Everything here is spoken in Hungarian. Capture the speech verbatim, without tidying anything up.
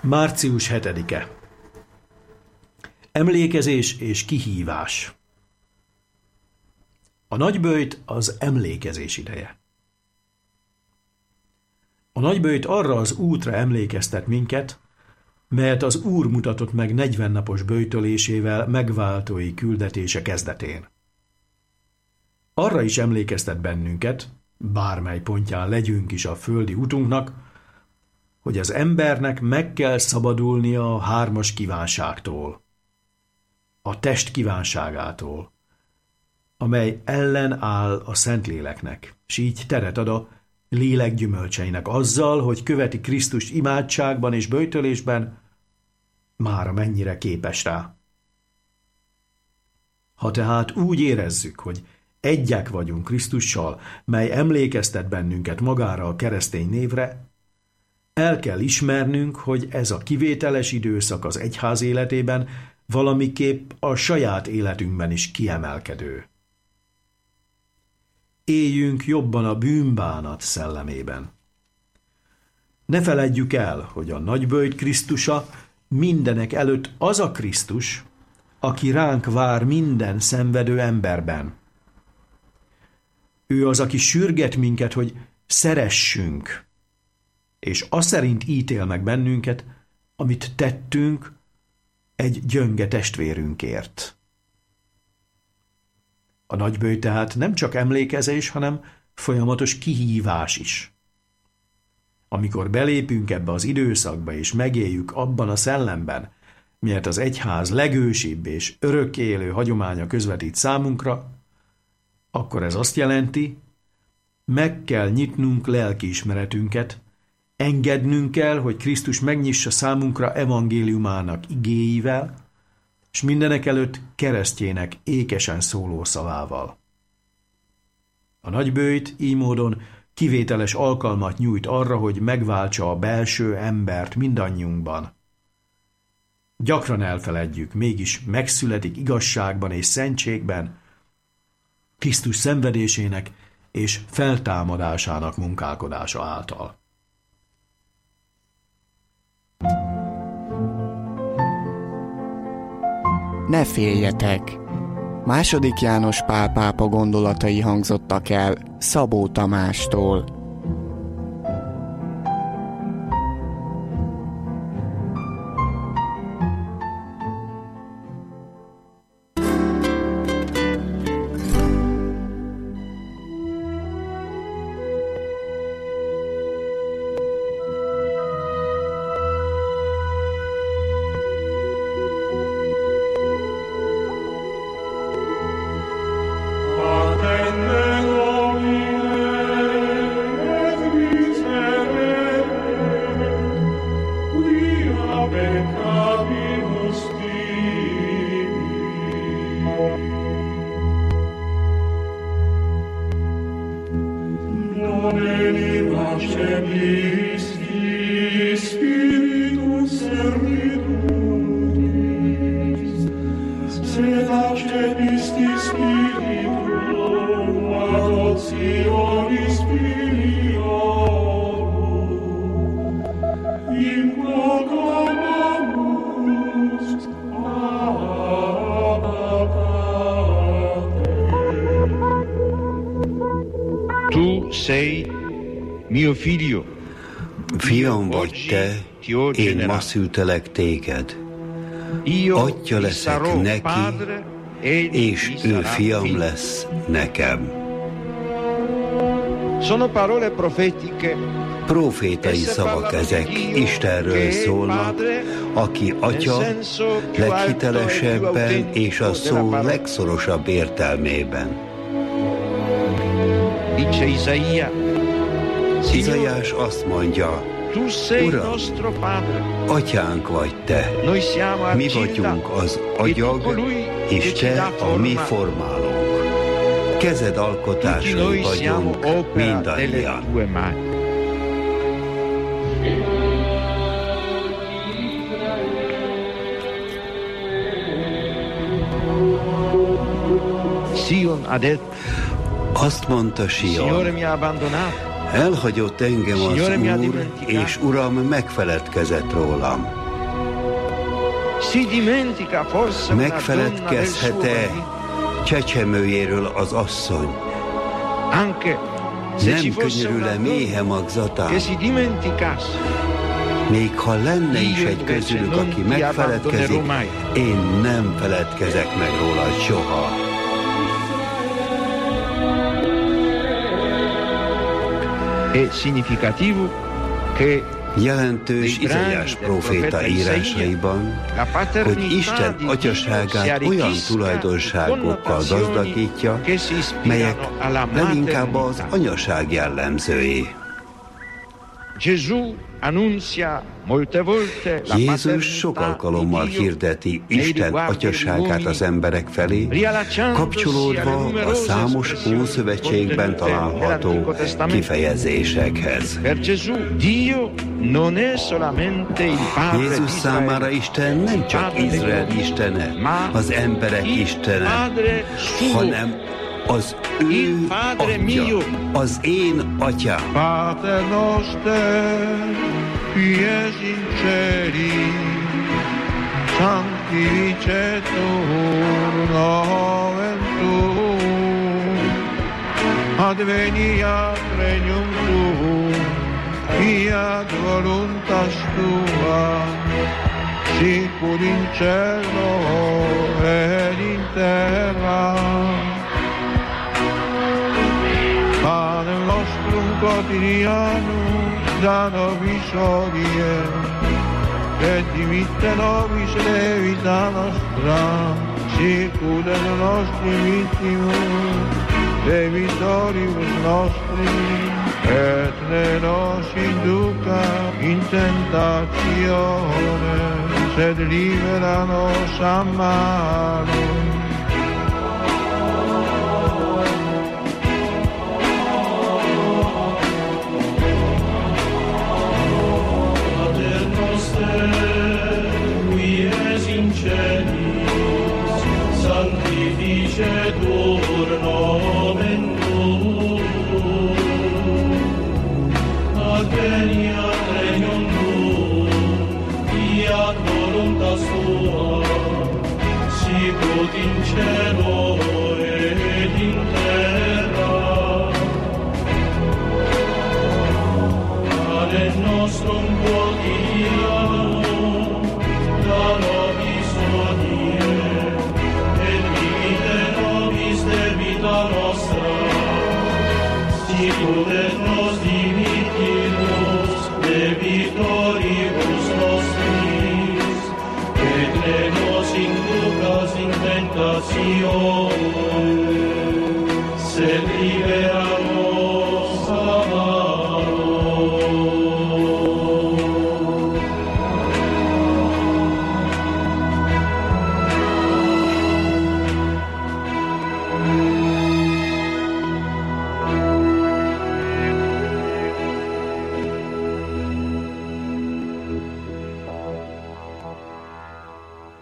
március hetedike. Emlékezés és kihívás. A nagyböjt az emlékezés ideje. A nagyböjt arra az útra emlékeztet minket, melyet az Úr mutatott meg negyven napos böjtölésével megváltói küldetése kezdetén. Arra is emlékeztet bennünket, bármely pontján legyünk is a földi utunknak, hogy az embernek meg kell szabadulnia a hármas kívánságtól, a test kívánságától, amely ellen áll a Szentléleknek, s így teret ad a lélek gyümölcseinek azzal, hogy követi Krisztust imádságban és böjtölésben, mára mennyire képes rá. Ha tehát úgy érezzük, hogy egyek vagyunk Krisztussal, mely emlékeztet bennünket magára a keresztény névre, el kell ismernünk, hogy ez a kivételes időszak az egyház életében valamiképp a saját életünkben is kiemelkedő. Éljünk jobban a bűnbánat szellemében. Ne feledjük el, hogy a nagyböjt Krisztusa mindenek előtt az a Krisztus, aki ránk vár minden szenvedő emberben. Ő az, aki sürget minket, hogy szeressünk, és az szerint ítél meg bennünket, amit tettünk egy gyönge testvérünkért. A nagyböjt tehát nem csak emlékezés, hanem folyamatos kihívás is. Amikor belépünk ebbe az időszakba, és megéljük abban a szellemben, miért az egyház legősibb és örökkéélő hagyománya közvetít számunkra, akkor ez azt jelenti, meg kell nyitnunk lelkiismeretünket, engednünk kell, hogy Krisztus megnyissa számunkra evangéliumának igéivel, és mindenek előtt keresztjének ékesen szóló szavával. A nagyböjt így módon kivételes alkalmat nyújt arra, hogy megváltsa a belső embert mindannyiunkban. Gyakran elfeledjük, mégis megszületik igazságban és szentségben, Krisztus szenvedésének és feltámadásának munkálkodása által. Ne féljetek! Második János Pál pápa gondolatai hangzottak el Szabó Tamástól. Fiam vagy te, én ma szültelek téged. Atya leszek neki, és ő fiam lesz nekem. Profétai szavak ezek, Istenről szólnak, aki atya leghitelesebben és a szó legszorosabb értelmében. Izaiás azt mondja, Uram, atyánk vagy te, mi vagyunk az agyag, és te a mi formálónk. Kezed alkotásai vagyunk mindannyian. Azt mondta Sion, Elhagyott engem az Úr, és Uram megfeledkezett rólam. Megfeledkezhet-e csecsemőjéről az asszony? Nem könyörül-e méhe magzatán? Még ha lenne is egy közülük, aki megfeledkezik, én nem feledkezek meg róla soha. Jelentős Izaiás próféta írásaiban, hogy Isten atyaságát olyan tulajdonságokkal gazdagítja, melyek leginkább az anyaság jellemzői. Jézus sok alkalommal hirdeti Isten atyaságát az emberek felé, kapcsolódva a számos Ószövetségben található kifejezésekhez. Jézus számára Isten nem csak Izrael istene, az emberek istene, hanem az ő atya, az én atyám. Pater noster, qui es in celi, sanctificetur nomen tuum, adveniat regnum tuum, fiat voluntas tua, sicur in cielo et in terra. Panem nostrum quotidianum da nobis hodie, et dimitte nobis levita nostra, sicut et nostri vittimus, debitoribus nostri, et ne nos induca in tentatione, sed libera nos a malo. Sanctificetur nomen tuum, adveniat regnum tuum, fiat voluntas tua, sicut in cielo et in terra. Panem nostrum quotidianum da nobis hodie, debita nostra, sicut et nos dimittimus debitoribus nostris, et ne nos inducas in tentatione,